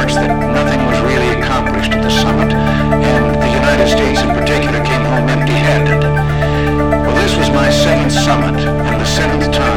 reports that nothing was really accomplished at the summit, and the United States in particular came home empty-handed. Well, this was my second summit and the seventh time